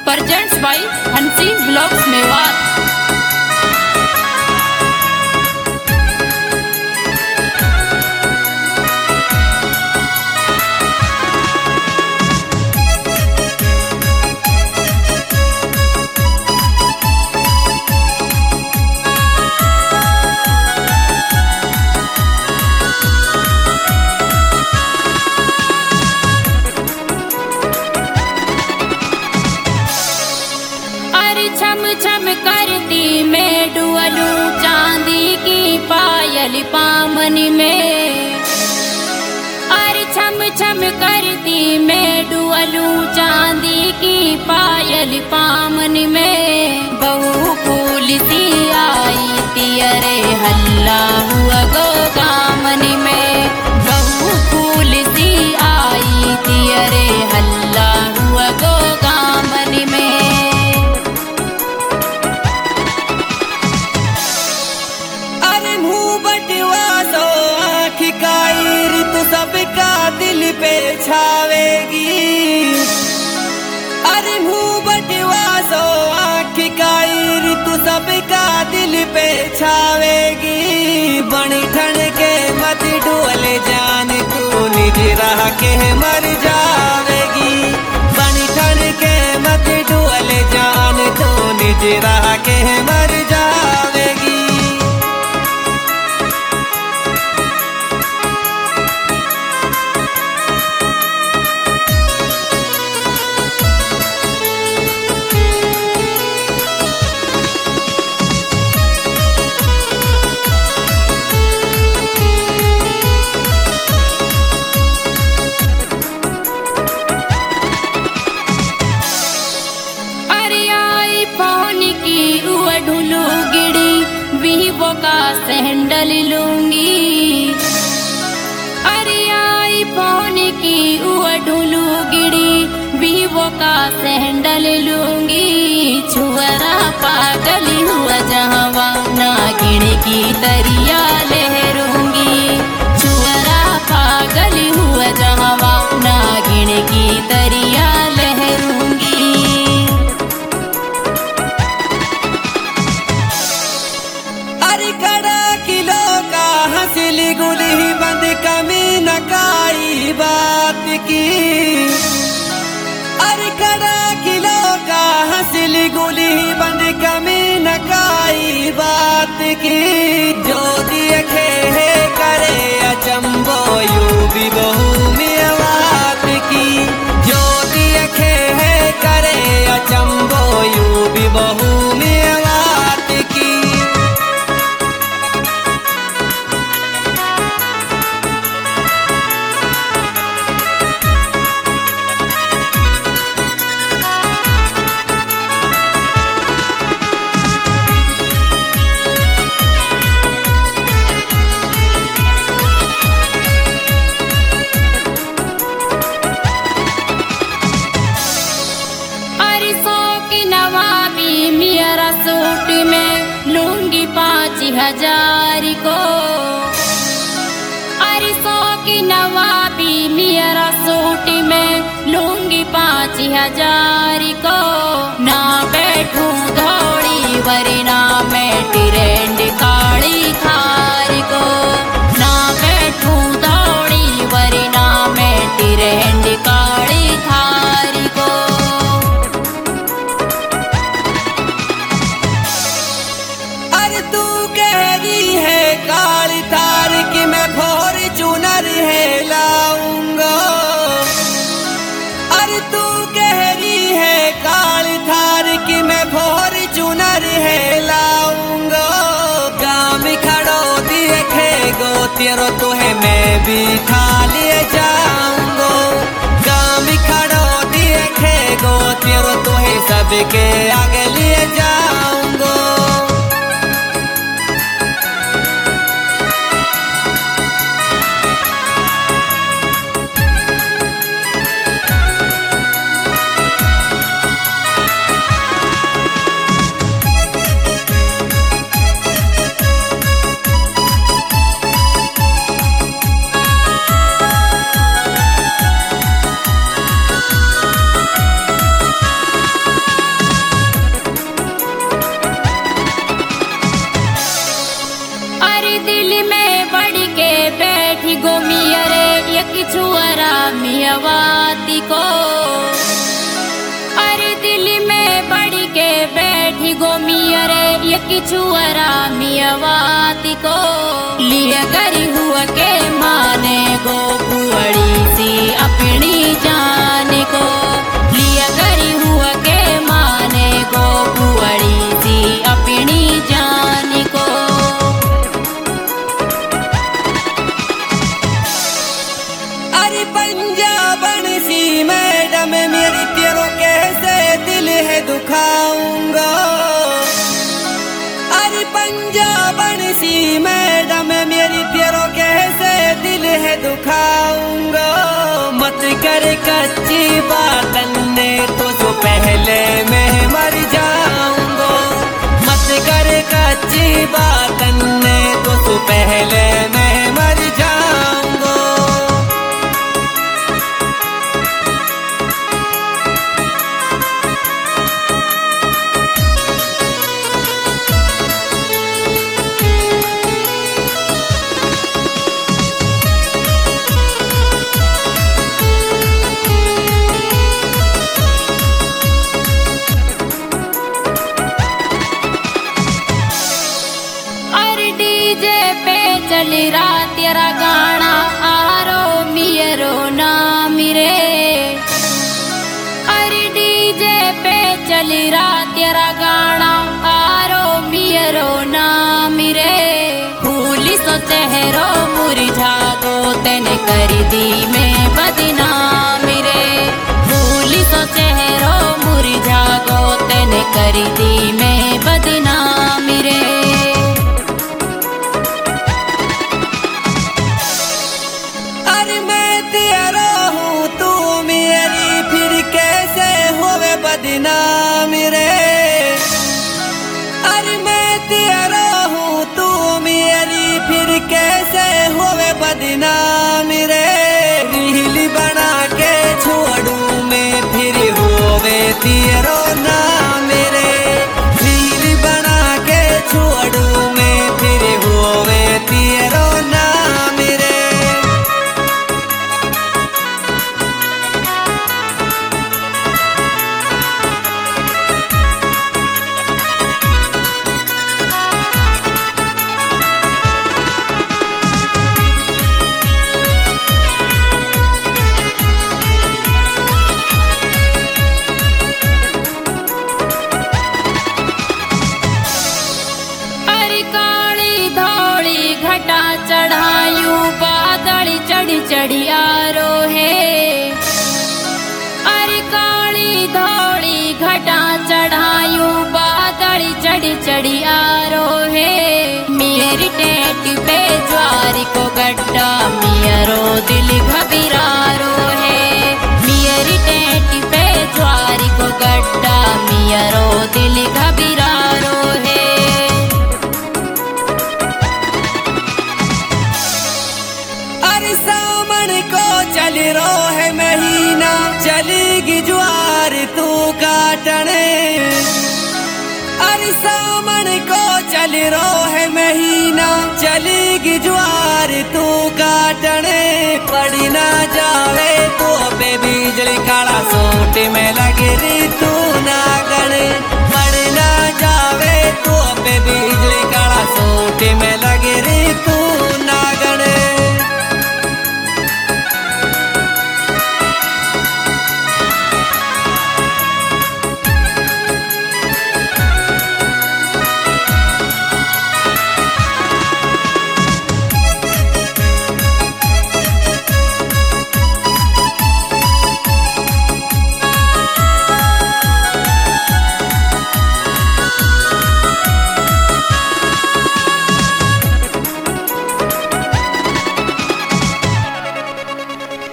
presents by Hansi Vlogs Mewat। छम छम करती मैं डुअलूं चांदी की पायल पामन में। अरे छम छम करती मैं डुअलूं चांदी की पायल पामन में। बहू फूल सी आई थी अरे हल्ला हुआ गो दामन में। बहू फूल सी आई थी अरे हल्ला हुआ गो दामन में। सबका दिल पे छावेगी। अरे मुँह बटवा सो आँख का तू सबका दिल पे छावेगी। बनी ठन के मत डोल जान तू निज रह के मर जावेगी। बनी ठन के मत डोल जान तू निज रह के मर जावेगी। का सैंडल लूंगी। अरे आई फोन की ढूलू गिड़ी वीवो का सैंडल लूंगी। छुअरा पागल हुआ जहवा ना गिड़ की दरिया लहरूंगी। छुअरा पागल हुआ जहवा ना गिड़ की दरिया लहरूंगी। हंसली गुली बंद कमी न काई बात की। अरे कड़ा किलो का हंसली गुली बंद कमी न काई बात की। जो देखे है करे अचंबो यू भी बहू मेवात की। जो देखे है करे अचंबो यू भी बहू मेवात की। सूट में लूंगी 5,000 को। अरे 100 की नवाबी मेरा सूट में लूंगी 5,000 को। ना बैठूं घोड़ी वरना मैं ट्रेंड काली थार को। ना बैठूं दौड़ी वरना मैं ट्रेंड काली थार को। काली थार की मैं फॉर्च्यूनर है लाऊंगा। अरे तू कह रही है काली थार की मैं फॉर्च्यूनर है लाऊंगा। गाँव में खड़ो देखेगो तेरो तो है मैं भी खा ले जाऊंगा। गाँव में खड़ो देखेगो तेरो तो है सबके आगे ले जाऊंगा। गो मियरे यकी छुअरा मियवाती को लिया करी हुआ के माने गो बुअड़ी सी अपनी जान को लिया करी हुआ के माने गो बुअड़ी सी अपनी जान को। अरे पंजाबन सी मैडम मेरी तेरो कैसे दिल है दुखाऊंगा। अरे पंजाबन सी मैडम मेरी तेरो कैसे दिल है दुखाऊंगा। मत कर कच्ची बातन ने तो पहले मैं मर जाऊंगा। मत कर कच्ची बातन ने तो पहले मैं मर जाऊंगा। चली रात तेरा गाना आरो मियरो ना मिरे। अरे डीजे पे चली रात तेरा गाना आरो मियरो ना मिरे। भूली सो चेहरो मुरझा गो तेने कर दी मैं बदनाम रे। भूली सो चेहरो मुरझा गो तेने कर दी मैं बदनाम रे। बदनाम रे। अरे मैं तेरा हूँ तू मेरी फिर कैसे होवे बदनाम रे। रील बना के छोड़ू मैं फिर होवे तेरो नाम रे। रील बना के छोड़ू मैं फिर होवे तेरो नाम रे। चढ़ायू बादल चढ़ी चढ़ी आरो है। अरे काली धौड़ी घटा चढ़ायू बादल चढ़ी चढ़ी आरो है। मेरी टेट पे ज्वारी को गड्ढा मियरो दिल घबरारो है। मेरी टेट पे ज्वारी को गड्ढा मियरो दिल घबरारो है। सामन को चल रो है महीना चलेगी ज्वार तू काटने। अरे सामन को चल रो है महीना चलेगी ज्वार तू काटने। पड़ी ना जावे तो पे बिजली काला सोटे में लगे रे